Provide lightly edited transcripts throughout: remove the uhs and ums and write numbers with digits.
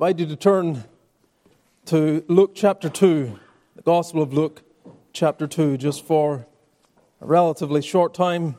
invite you to turn to Luke chapter 2, the Gospel of Luke chapter 2, just for a relatively short time.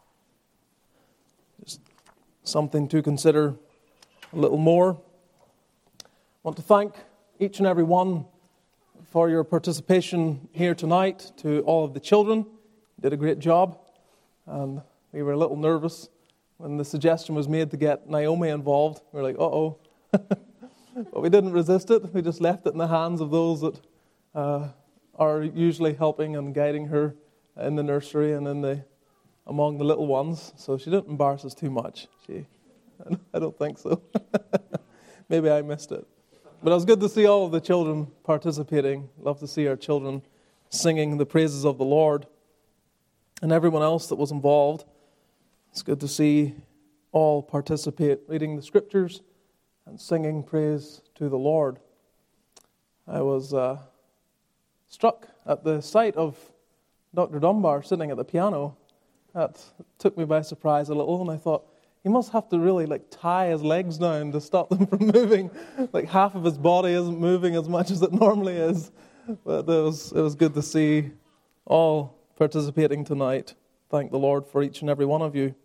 Just something to consider a little more. I want to thank each and every one for your participation here tonight. To all of the children, you did a great job, and we were a little nervous when the suggestion was made to get Naomi involved. We were like, uh-oh. But we didn't resist it. We just left it in the hands of those that are usually helping and guiding her in the nursery and among the little ones. So she didn't embarrass us too much. I don't think so. Maybe I missed it. But it was good to see all of the children participating. Love to see our children singing the praises of the Lord. And everyone else that was involved. It's good to see all participate, reading the scriptures and singing praise to the Lord. I was struck at the sight of Dr. Dunbar sitting at the piano. That took me by surprise a little, and I thought, he must have to really tie his legs down to stop them from moving. Half of his body isn't moving as much as it normally is. But it was good to see all participating tonight. Thank the Lord for each and every one of you.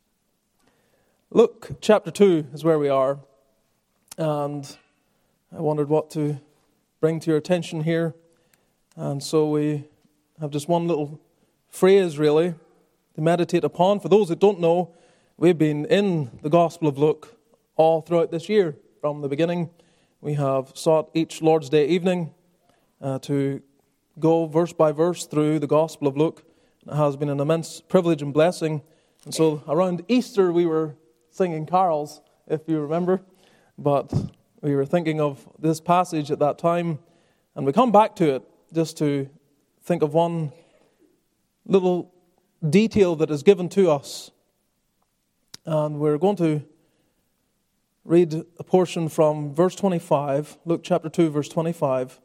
Luke chapter 2 is where we are. And I wondered what to bring to your attention here. And so we have just one little phrase, really, to meditate upon. For those that don't know, we've been in the Gospel of Luke all throughout this year. From the beginning, we have sought each Lord's Day evening to go verse by verse through the Gospel of Luke. It has been an immense privilege and blessing. And so around Easter, we were singing carols, if you remember. But we were thinking of this passage at that time, and we come back to it just to think of one little detail that is given to us. And we're going to read a portion from verse 25, Luke chapter 2, verse 25.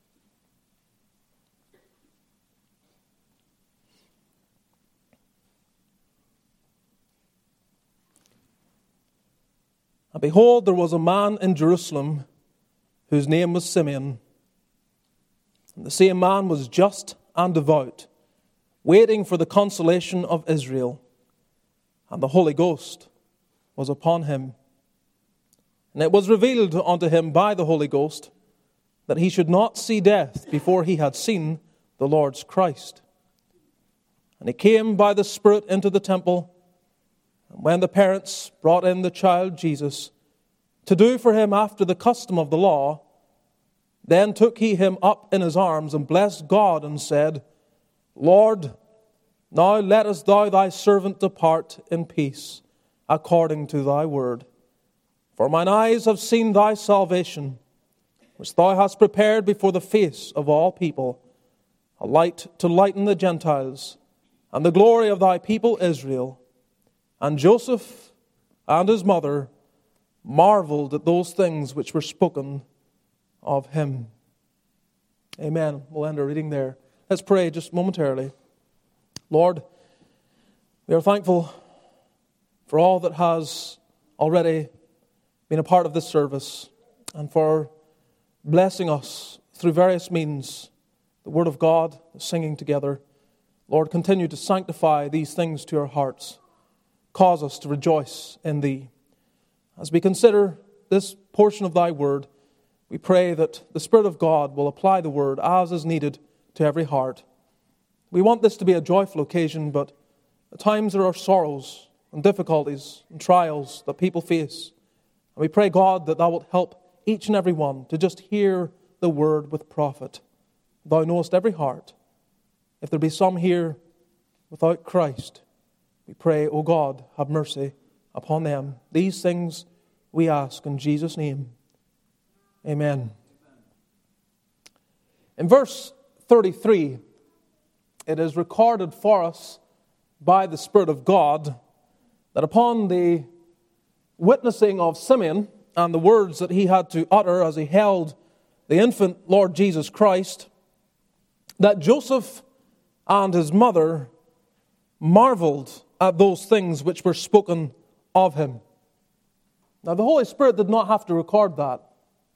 And behold, there was a man in Jerusalem whose name was Simeon. And the same man was just and devout, waiting for the consolation of Israel. And the Holy Ghost was upon him. And it was revealed unto him by the Holy Ghost that he should not see death before he had seen the Lord's Christ. And he came by the Spirit into the temple. And when the parents brought in the child Jesus to do for him after the custom of the law, then took he him up in his arms and blessed God and said, Lord, now lettest thou thy servant depart in peace, according to thy word. For mine eyes have seen thy salvation, which thou hast prepared before the face of all people, a light to lighten the Gentiles, and the glory of thy people Israel. And Joseph and his mother marveled at those things which were spoken of him. Amen. We'll end our reading there. Let's pray just momentarily. Lord, we are thankful for all that has already been a part of this service and for blessing us through various means, the Word of God, the singing together. Lord, continue to sanctify these things to our hearts. Cause us to rejoice in Thee. As we consider this portion of Thy Word, we pray that the Spirit of God will apply the Word as is needed to every heart. We want this to be a joyful occasion, but at times there are sorrows and difficulties and trials that people face. And we pray, God, that Thou wilt help each and every one to just hear the Word with profit. Thou knowest every heart. If there be some here without Christ, we pray, O God, have mercy upon them. These things we ask in Jesus' name. Amen. In verse 33, it is recorded for us by the Spirit of God that upon the witnessing of Simeon and the words that he had to utter as he held the infant Lord Jesus Christ, that Joseph and his mother marveled at those things which were spoken of him. Now, the Holy Spirit did not have to record that.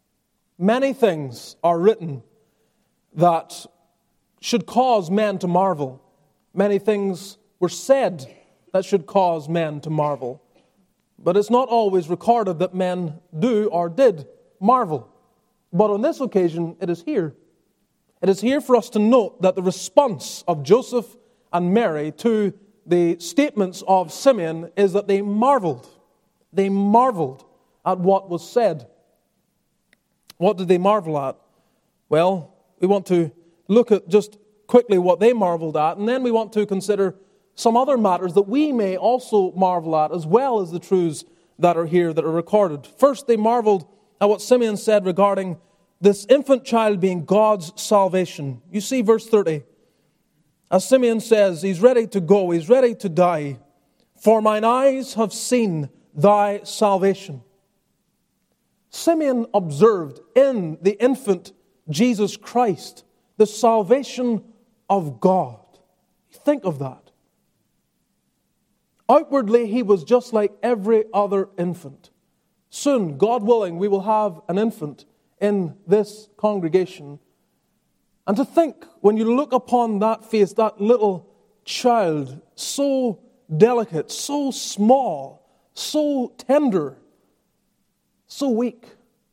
Many things are written that should cause men to marvel. Many things were said that should cause men to marvel. But it's not always recorded that men do or did marvel. But on this occasion, it is here. It is here for us to note that the response of Joseph and Mary to the statements of Simeon is that they marveled. They marveled at what was said. What did they marvel at? Well, we want to look at just quickly what they marveled at, and then we want to consider some other matters that we may also marvel at, as well as the truths that are here that are recorded. First, they marveled at what Simeon said regarding this infant child being God's salvation. You see verse 30. As Simeon says, he's ready to go, he's ready to die. For mine eyes have seen thy salvation. Simeon observed in the infant Jesus Christ the salvation of God. Think of that. Outwardly, he was just like every other infant. Soon, God willing, we will have an infant in this congregation. And to think, when you look upon that face, that little child, so delicate, so small, so tender, so weak,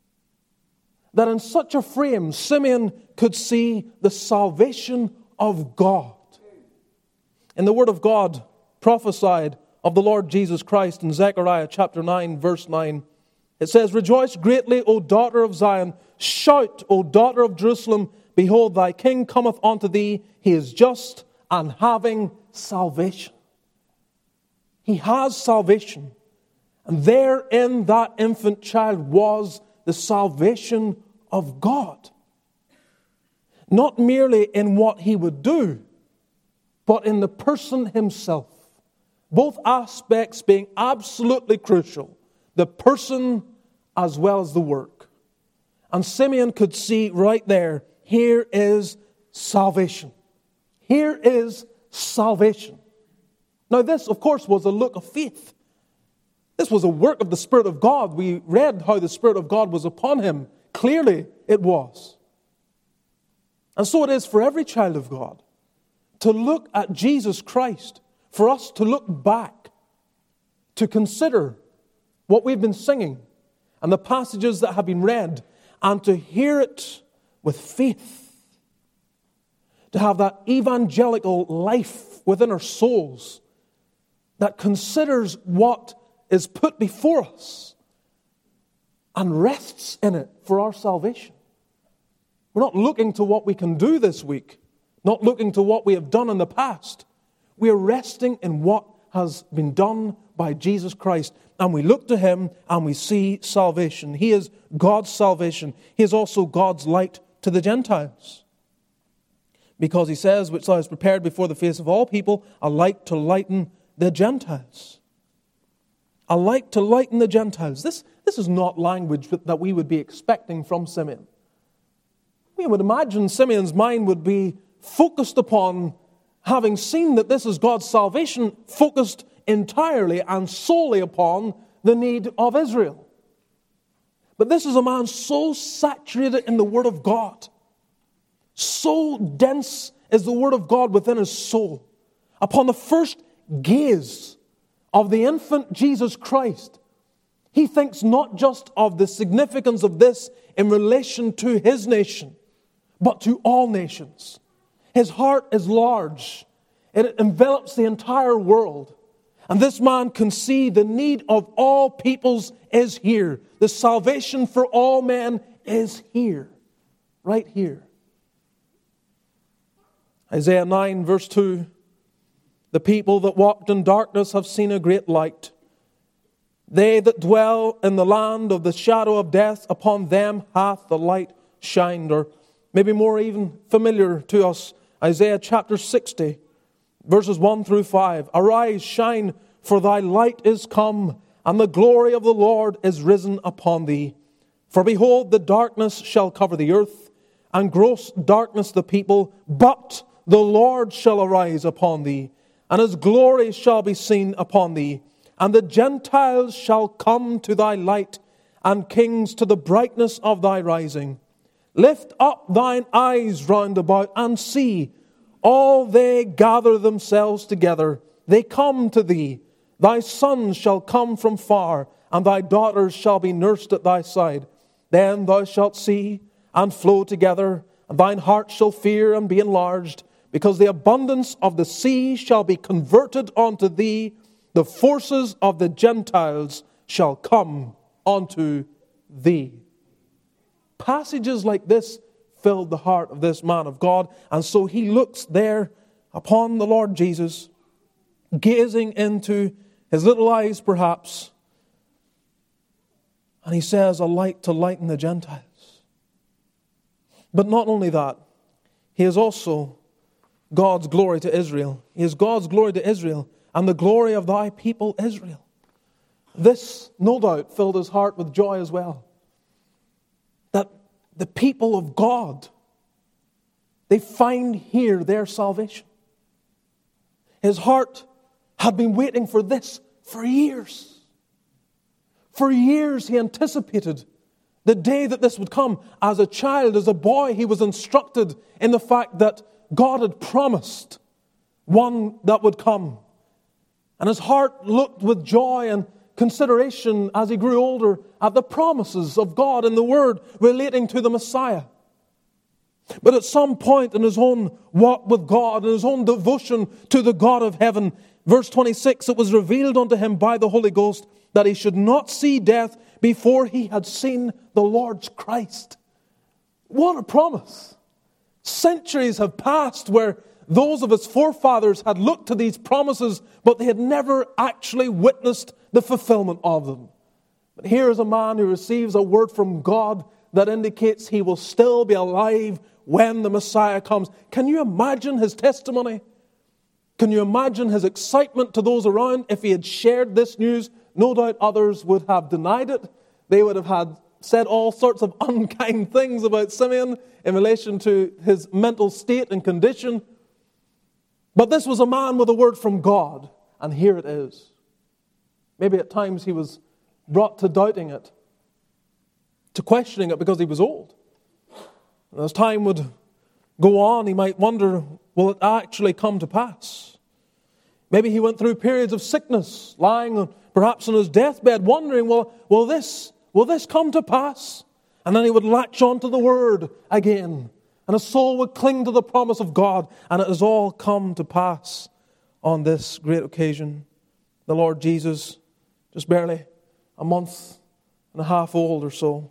that in such a frame, Simeon could see the salvation of God. In the Word of God prophesied of the Lord Jesus Christ in Zechariah chapter 9, verse 9, it says, Rejoice greatly, O daughter of Zion. Shout, O daughter of Jerusalem. Behold, thy king cometh unto thee. He is just and having salvation. He has salvation. And there in that infant child was the salvation of God. Not merely in what he would do, but in the person himself. Both aspects being absolutely crucial. The person as well as the work. And Simeon could see right there, here is salvation. Here is salvation. Now this, of course, was a look of faith. This was a work of the Spirit of God. We read how the Spirit of God was upon him. Clearly it was. And so it is for every child of God to look at Jesus Christ, for us to look back, to consider what we've been singing and the passages that have been read, and to hear it with faith, to have that evangelical life within our souls that considers what is put before us and rests in it for our salvation. We're not looking to what we can do this week, not looking to what we have done in the past. We are resting in what has been done by Jesus Christ. And we look to Him and we see salvation. He is God's salvation. He is also God's light to the Gentiles. Because He says, which thou hast prepared before the face of all people, a light to lighten the Gentiles. A light to lighten the Gentiles. This is not language that we would be expecting from Simeon. We would imagine Simeon's mind would be focused upon, having seen that this is God's salvation, focused entirely and solely upon the need of Israel. But this is a man so saturated in the Word of God, so dense is the Word of God within his soul. Upon the first gaze of the infant Jesus Christ, he thinks not just of the significance of this in relation to his nation, but to all nations. His heart is large. It envelops the entire world. And this man can see the need of all peoples is here. The salvation for all men is here. Right here. Isaiah 9 verse 2. The people that walked in darkness have seen a great light. They that dwell in the land of the shadow of death, upon them hath the light shined. Or maybe more even familiar to us, Isaiah chapter 60. Verses 1 through 5. Arise, shine, for thy light is come, and the glory of the Lord is risen upon thee. For behold, the darkness shall cover the earth, and gross darkness the people, but the Lord shall arise upon thee, and His glory shall be seen upon thee. And the Gentiles shall come to thy light, and kings to the brightness of thy rising. Lift up thine eyes round about, and see, all they gather themselves together. They come to thee. Thy sons shall come from far, and thy daughters shall be nursed at thy side. Then thou shalt see, and flow together, and thine heart shall fear and be enlarged, because the abundance of the sea shall be converted unto thee. The forces of the Gentiles shall come unto thee. Passages like this filled the heart of this man of God, and so he looks there upon the Lord Jesus, gazing into his little eyes perhaps, and he says, a light to lighten the Gentiles. But not only that, he is also God's glory to Israel. He is God's glory to Israel and the glory of thy people Israel. This, no doubt, filled his heart with joy as well. That the people of God, they find here their salvation. His heart had been waiting for this for years. For years he anticipated the day that this would come. As a child, as a boy, he was instructed in the fact that God had promised one that would come. And his heart looked with joy and consideration as he grew older at the promises of God in the Word relating to the Messiah. But at some point in his own walk with God, in his own devotion to the God of heaven, verse 26, it was revealed unto him by the Holy Ghost that he should not see death before he had seen the Lord's Christ. What a promise! Centuries have passed where those of his forefathers had looked to these promises, but they had never actually witnessed the fulfillment of them. But here is a man who receives a word from God that indicates he will still be alive when the Messiah comes. Can you imagine his testimony? Can you imagine his excitement to those around? If he had shared this news, no doubt others would have denied it. They would have said all sorts of unkind things about Simeon in relation to his mental state and condition. But this was a man with a word from God, and here it is. Maybe at times he was brought to doubting it, to questioning it because he was old. And as time would go on, he might wonder, will it actually come to pass? Maybe he went through periods of sickness, lying perhaps on his deathbed, wondering, will this come to pass? And then he would latch onto the Word again, and his soul would cling to the promise of God, and it has all come to pass on this great occasion. The Lord Jesus, just barely a month and a half old or so.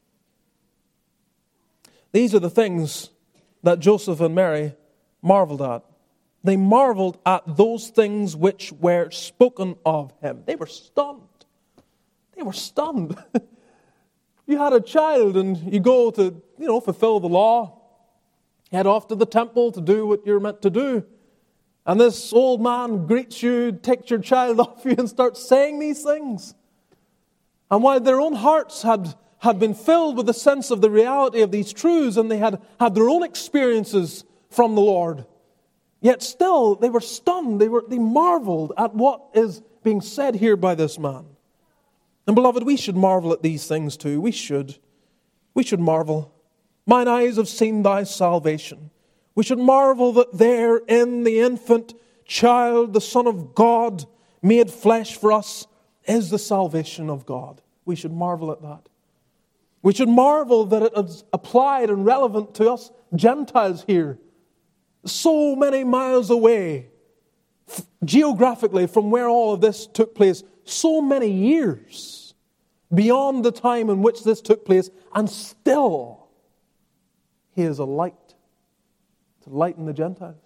These are the things that Joseph and Mary marveled at. They marveled at those things which were spoken of him. They were stunned. They were stunned. You had a child and you go to, fulfill the law. Head off to the temple to do what you're meant to do. And this old man greets you, takes your child off you and starts saying these things. And while their own hearts had been filled with the sense of the reality of these truths, and they had their own experiences from the Lord, yet still they were stunned. They marveled at what is being said here by this man. And beloved, we should marvel at these things too. We should marvel. Mine eyes have seen thy salvation. We should marvel that there in the infant child, the Son of God, made flesh for us, is the salvation of God. We should marvel at that. We should marvel that it is applied and relevant to us Gentiles here, so many miles away, geographically from where all of this took place, so many years beyond the time in which this took place, and still he is a light to lighten the Gentiles.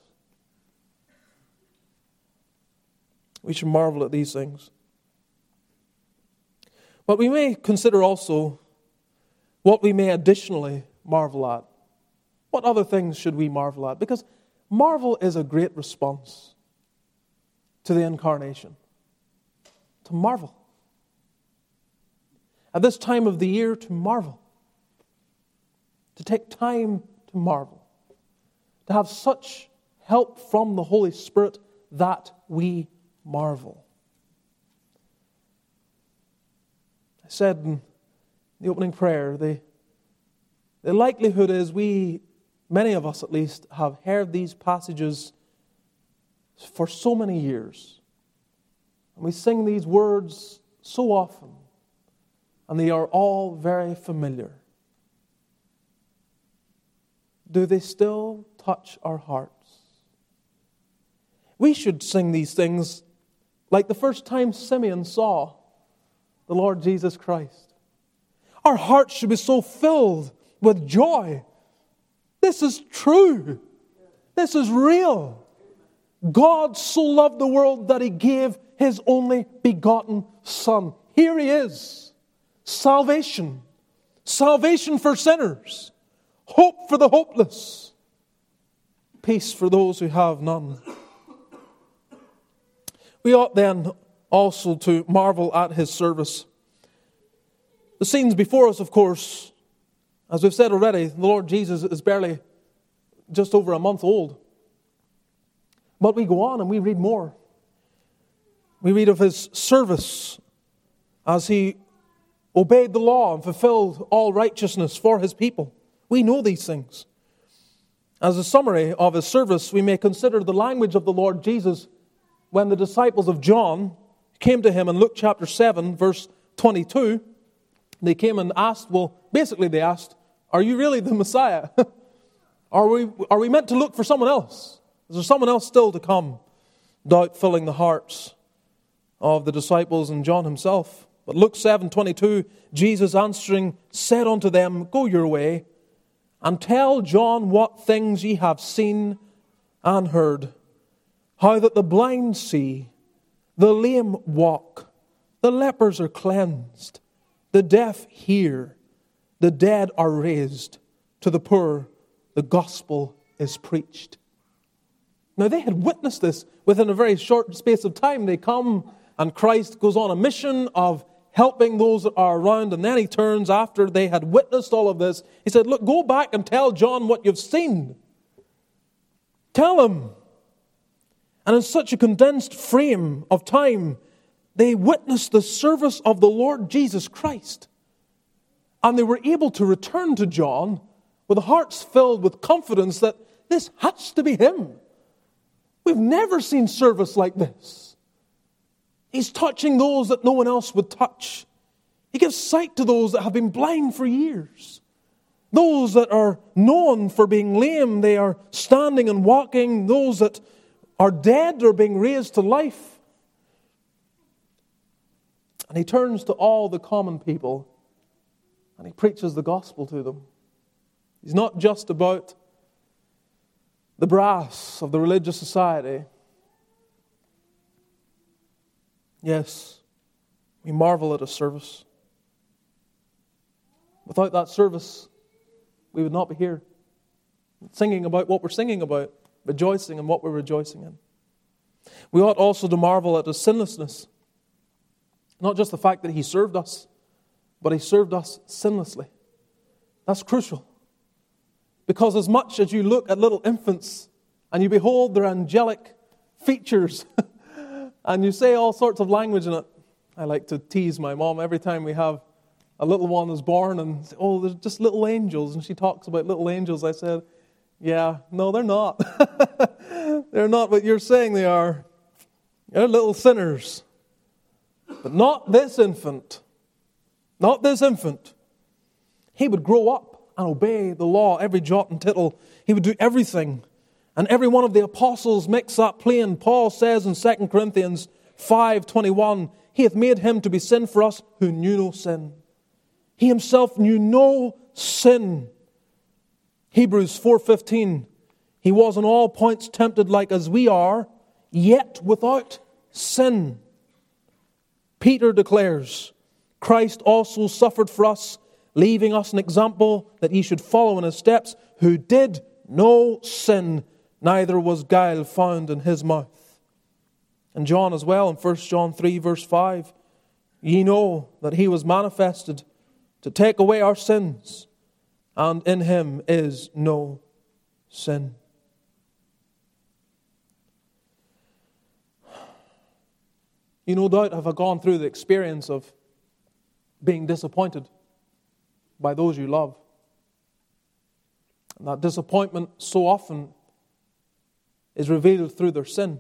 We should marvel at these things. But we may consider also what we may additionally marvel at. What other things should we marvel at? Because marvel is a great response to the incarnation. To marvel. At this time of the year, to marvel. To take time to marvel. To have such help from the Holy Spirit that we marvel. I said the opening prayer, the likelihood is many of us at least, have heard these passages for so many years. And we sing these words so often, and they are all very familiar. Do they still touch our hearts? We should sing these things like the first time Simeon saw the Lord Jesus Christ. Our hearts should be so filled with joy. This is true. This is real. God so loved the world that He gave His only begotten Son. Here He is. Salvation. Salvation for sinners. Hope for the hopeless. Peace for those who have none. We ought then also to marvel at His service. The scenes before us, of course, as we've said already, the Lord Jesus is barely just over a month old. But we go on and we read more. We read of His service as He obeyed the law and fulfilled all righteousness for His people. We know these things. As a summary of His service, we may consider the language of the Lord Jesus when the disciples of John came to Him in Luke chapter 7, verse 22. They came and asked, they asked, are you really the Messiah? Are we meant to look for someone else? Is there someone else still to come? Doubt filling the hearts of the disciples and John himself. But Luke 7:22, Jesus answering said unto them, go your way, and tell John what things ye have seen and heard, how that the blind see, the lame walk, the lepers are cleansed, the deaf hear, the dead are raised, to the poor the gospel is preached. Now they had witnessed this within a very short space of time. They come and Christ goes on a mission of helping those that are around, and then He turns after they had witnessed all of this. He said, look, go back and tell John what you've seen. Tell him. And in such a condensed frame of time, they witnessed the service of the Lord Jesus Christ. And they were able to return to John with hearts filled with confidence that this has to be Him. We've never seen service like this. He's touching those that no one else would touch. He gives sight to those that have been blind for years. Those that are known for being lame, they are standing and walking. Those that are dead are being raised to life. And He turns to all the common people and He preaches the gospel to them. He's not just about the brass of the religious society. Yes, we marvel at His service. Without that service, we would not be here, singing about what we're singing about, rejoicing in what we're rejoicing in. We ought also to marvel at His sinlessness. Not just the fact that He served us, but He served us sinlessly. That's crucial. Because as much as you look at little infants and you behold their angelic features and you say all sorts of language in it, I like to tease my mom every time we have a little one is born and say, oh, they're just little angels. And she talks about little angels. I said, yeah, no, they're not. They're not what you're saying they are. They're little sinners. But not this infant. Not this infant. He would grow up and obey the law, every jot and tittle. He would do everything. And every one of the apostles makes that plain. Paul says in 2 Corinthians 5:21, He hath made Him to be sin for us who knew no sin. He Himself knew no sin. Hebrews 4:15, He was in all points tempted like as we are, yet without sin. Peter declares, Christ also suffered for us, leaving us an example that ye should follow in His steps, who did no sin, neither was guile found in His mouth. And John as well, in 1 John 3 verse 5, ye know that He was manifested to take away our sins, and in Him is no sin. You no doubt have gone through the experience of being disappointed by those you love. And that disappointment so often is revealed through their sin.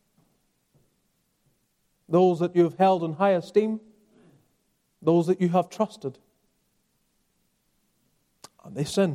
Those that you have held in high esteem, those that you have trusted, and they sin.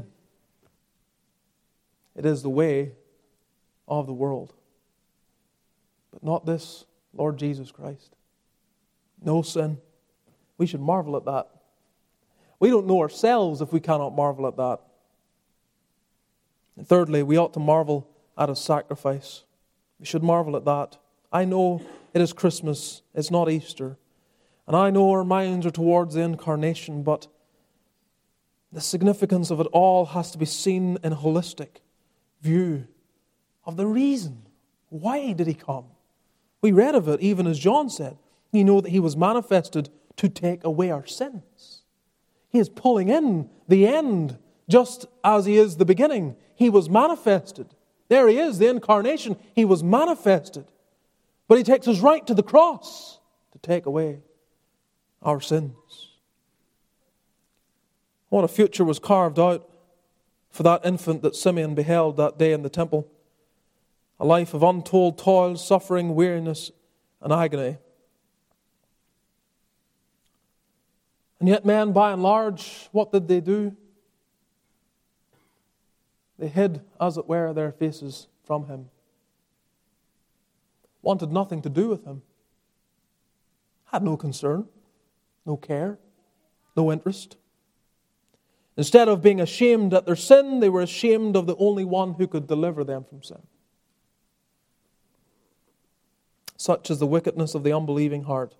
It is the way of the world. But not this Lord Jesus Christ. No sin. We should marvel at that. We don't know ourselves if we cannot marvel at that. And thirdly, we ought to marvel at His sacrifice. We should marvel at that. I know it is Christmas, it's not Easter. And I know our minds are towards the incarnation, but the significance of it all has to be seen in a holistic view of the reason. Why did He come? We read of it, even as John said. You know that He was manifested to take away our sins. He is pulling in the end, just as He is the beginning. He was manifested. There He is, the incarnation. He was manifested. But He takes us right to the cross to take away our sins. What a future was carved out for that infant that Simeon beheld that day in the temple. A life of untold toil, suffering, weariness, and agony. And yet men, by and large, what did they do? They hid, as it were, their faces from Him. Wanted nothing to do with Him. Had no concern, no care, no interest. Instead of being ashamed at their sin, they were ashamed of the only one who could deliver them from sin. Such is the wickedness of the unbelieving heart.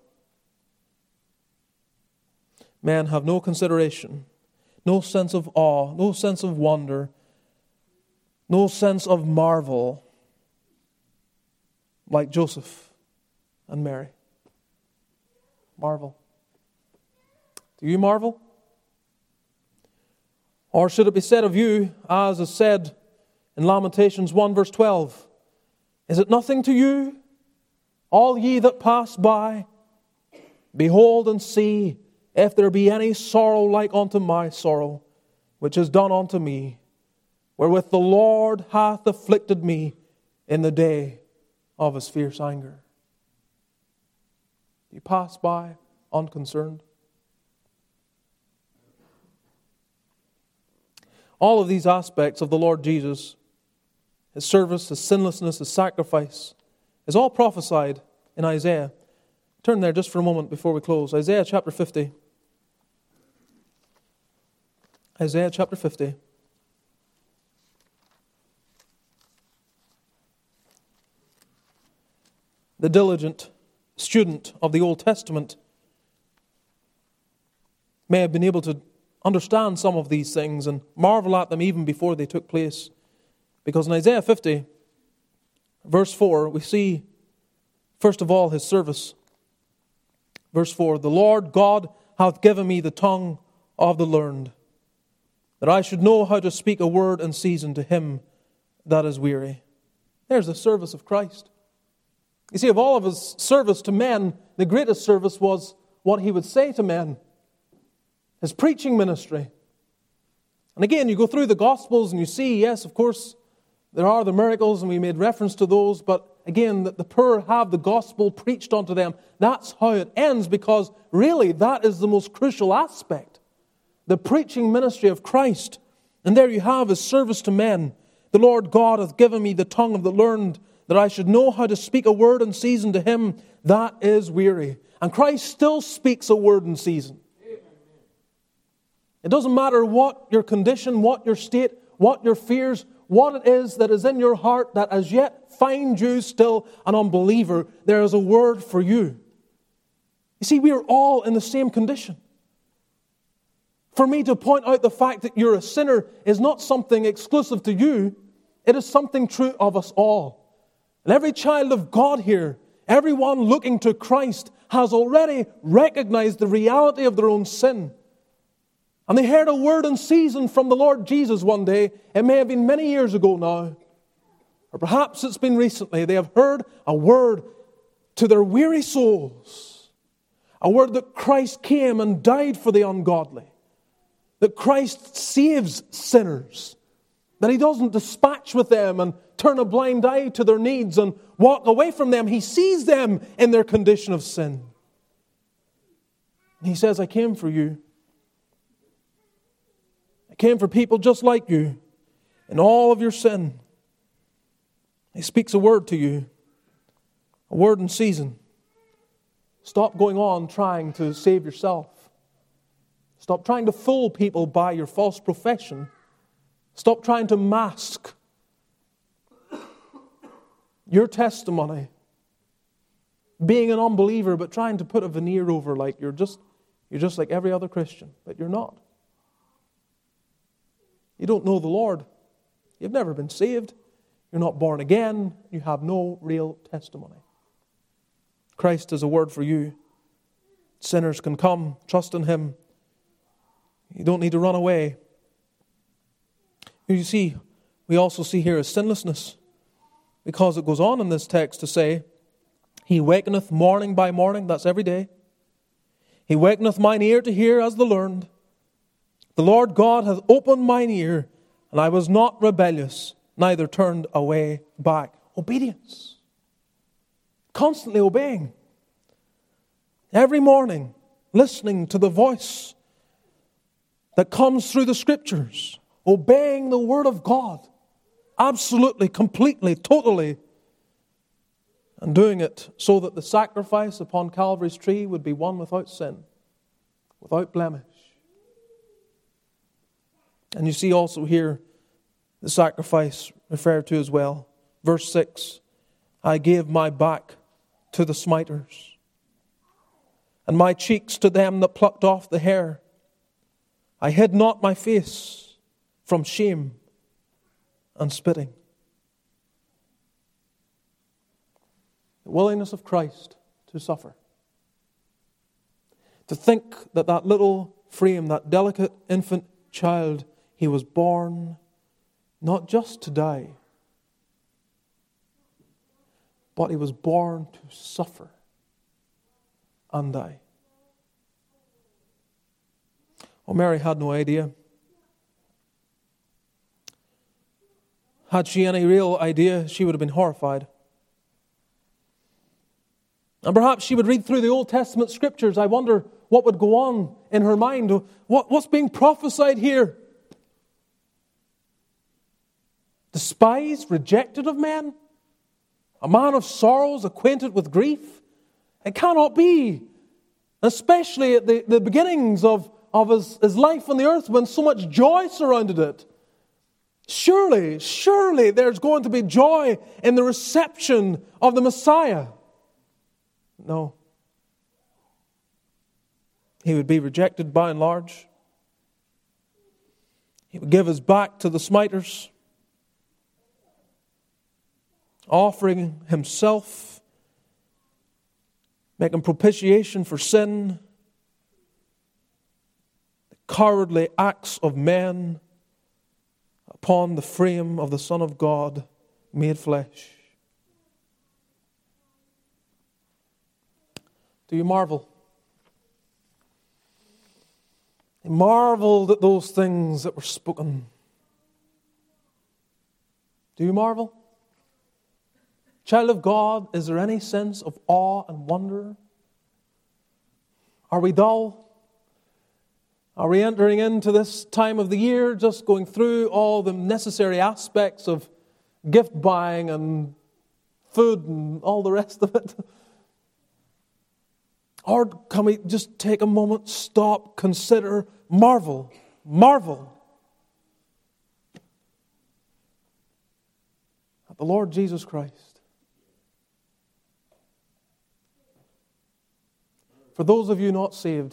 Men have no consideration, no sense of awe, no sense of wonder, no sense of marvel like Joseph and Mary. Marvel. Do you marvel? Or should it be said of you, as is said in Lamentations 1 verse 12, is it nothing to you, all ye that pass by? Behold and see, if there be any sorrow like unto my sorrow, which is done unto me, wherewith the Lord hath afflicted me in the day of His fierce anger. You pass by unconcerned. All of these aspects of the Lord Jesus, His service, His sinlessness, His sacrifice, is all prophesied in Isaiah. Turn there just for a moment before we close. Isaiah chapter 50. Isaiah chapter 50. The diligent student of the Old Testament may have been able to understand some of these things and marvel at them even before they took place. Because in Isaiah 50, verse 4, we see, first of all, His service. Verse 4, the Lord God hath given me the tongue of the learned, that I should know how to speak a word in season to him that is weary. There's the service of Christ. You see, of all of His service to men, the greatest service was what He would say to men. His preaching ministry. And again, you go through the Gospels and you see, yes, of course, there are the miracles, and we made reference to those, but again, that the poor have the gospel preached unto them. That's how it ends, because really that is the most crucial aspect. The preaching ministry of Christ. And there you have His service to men. The Lord God hath given me the tongue of the learned, that I should know how to speak a word in season to him that is weary. And Christ still speaks a word in season. It doesn't matter what your condition, what your state, what your fears, what it is that is in your heart that as yet finds you still an unbeliever, there is a word for you. You see, we are all in the same condition. For me to point out the fact that you're a sinner is not something exclusive to you. It is something true of us all. And every child of God here, everyone looking to Christ, has already recognized the reality of their own sin. And they heard a word in season from the Lord Jesus one day. It may have been many years ago now. Or perhaps it's been recently. They have heard a word to their weary souls. A word that Christ came and died for the ungodly. that Christ saves sinners, that He doesn't dispatch with them and turn a blind eye to their needs and walk away from them. He sees them in their condition of sin. And He says, I came for you. I came for people just like you in all of your sin. He speaks a word to you, a word in season. Stop going on trying to save yourself. Stop trying to fool people by your false profession. Stop trying to mask your testimony, being an unbeliever, but trying to put a veneer over like you're just like every other Christian, but you're not. You don't know the Lord. You've never been saved. You're not born again. You have no real testimony. Christ is a word for you. Sinners can come, trust in Him. You don't need to run away. You see, we also see here is sinlessness, because it goes on in this text to say, He wakeneth morning by morning, that's every day. He wakeneth mine ear to hear as the learned. The Lord God hath opened mine ear, and I was not rebellious, neither turned away back. Obedience. Constantly obeying. Every morning, listening to the voice that comes through the Scriptures. Obeying the Word of God. Absolutely, completely, totally. And doing it so that the sacrifice upon Calvary's tree would be one without sin. Without blemish. And you see also here the sacrifice referred to as well. Verse 6. I gave my back to the smiters, and my cheeks to them that plucked off the hair. I hid not my face from shame and spitting. The willingness of Christ to suffer. To think that that little frame, that delicate infant child, He was born not just to die, but He was born to suffer and die. Well, Mary had no idea. Had she any real idea, she would have been horrified. And perhaps she would read through the Old Testament Scriptures. I wonder what would go on in her mind. What's being prophesied here? Despised, rejected of men? A man of sorrows, acquainted with grief? It cannot be. Especially at the beginnings of his life on the earth when so much joy surrounded it. Surely there's going to be joy in the reception of the Messiah. No. He would be rejected by and large. He would give his back to the smiters, offering himself, making propitiation for sin, the cowardly acts of men upon the frame of the Son of God made flesh. Do you marvel? They marveled at those things that were spoken. Do you marvel? Child of God, is there any sense of awe and wonder? Are we dull? Are we entering into this time of the year just going through all the necessary aspects of gift buying and food and all the rest of it? Or can we just take a moment, stop, consider, marvel at the Lord Jesus Christ? For those of you not saved,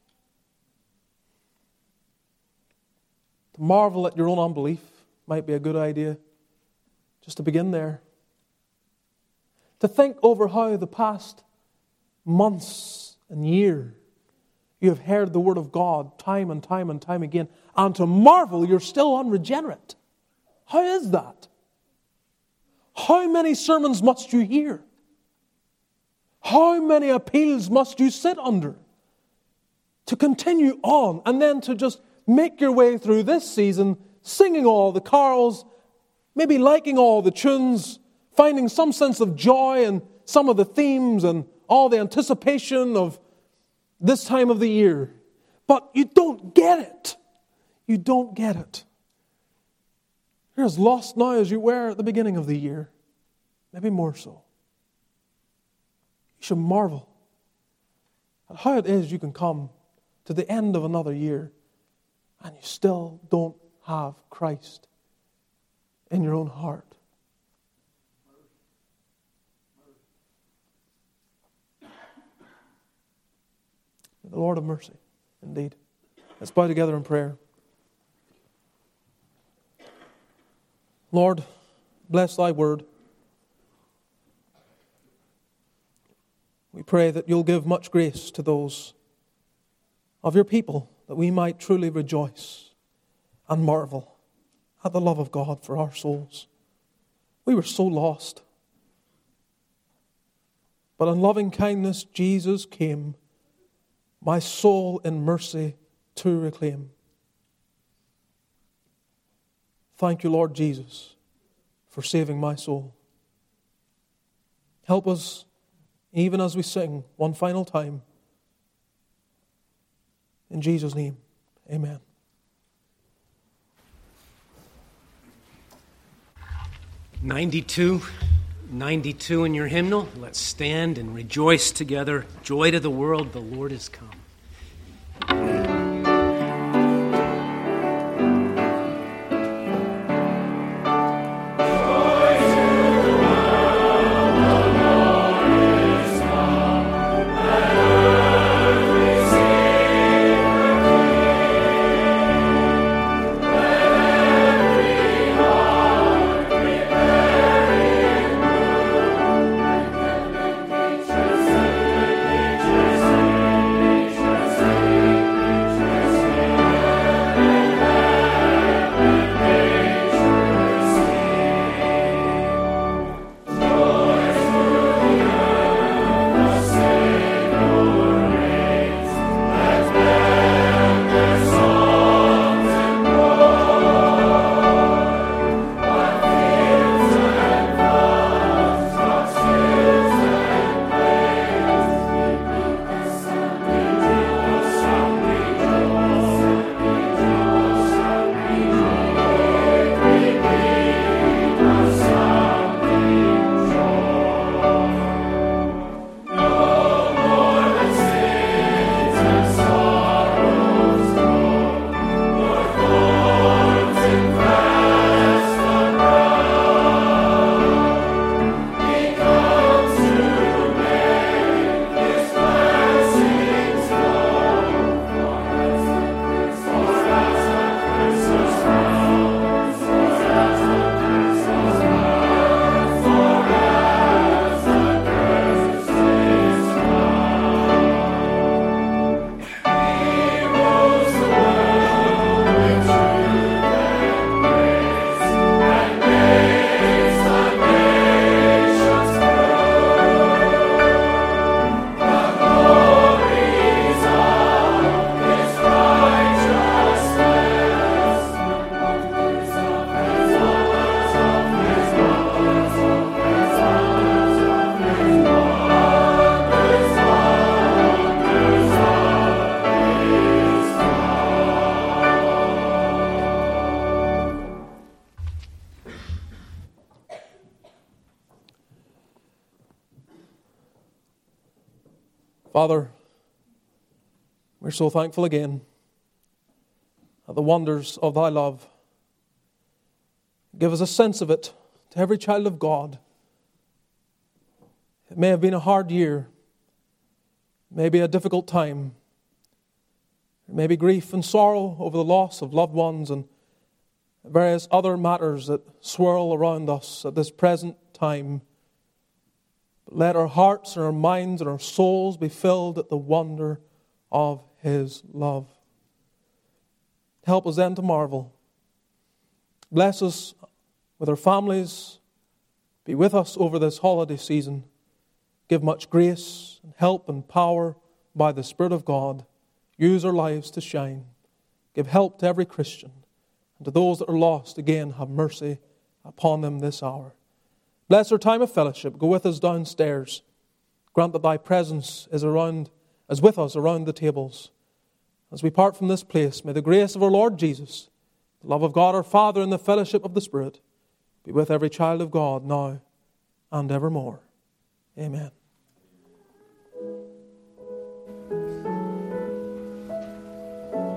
to marvel at your own unbelief might be a good idea, just to begin there. To think over how the past months and year you have heard the Word of God time and time and time again, and to marvel you're still unregenerate. How is that? How many sermons must you hear? How many appeals must you sit under to continue on and then to just make your way through this season singing all the carols, maybe liking all the tunes, finding some sense of joy in some of the themes and all the anticipation of this time of the year. But you don't get it. You don't get it. You're as lost now as you were at the beginning of the year. Maybe more so. You should marvel at how it is you can come to the end of another year and you still don't have Christ in your own heart. The Lord of mercy, indeed. Let's bow together in prayer. Lord, bless thy word. We pray that you'll give much grace to those of your people, that we might truly rejoice and marvel at the love of God for our souls. We were so lost. But in loving kindness, Jesus came, my soul in mercy to reclaim. Thank you, Lord Jesus, for saving my soul. Help us, even as we sing one final time. In Jesus' name, amen. "92 in your hymnal. Let's stand and rejoice together. Joy to the world, the Lord is come. Father, we're so thankful again at the wonders of thy love. Give us a sense of it to every child of God. It may have been a hard year, maybe a difficult time. There may be grief and sorrow over the loss of loved ones and various other matters that swirl around us at this present time. But let our hearts and our minds and our souls be filled at the wonder of His love. Help us then to marvel. Bless us with our families. Be with us over this holiday season. Give much grace and help and power by the Spirit of God. Use our lives to shine. Give help to every Christian. And to those that are lost, again, have mercy upon them this hour. Bless our time of fellowship. Go with us downstairs. Grant that thy presence is with us around the tables. As we part from this place, may the grace of our Lord Jesus, the love of God our Father, and the fellowship of the Spirit be with every child of God now and evermore. Amen.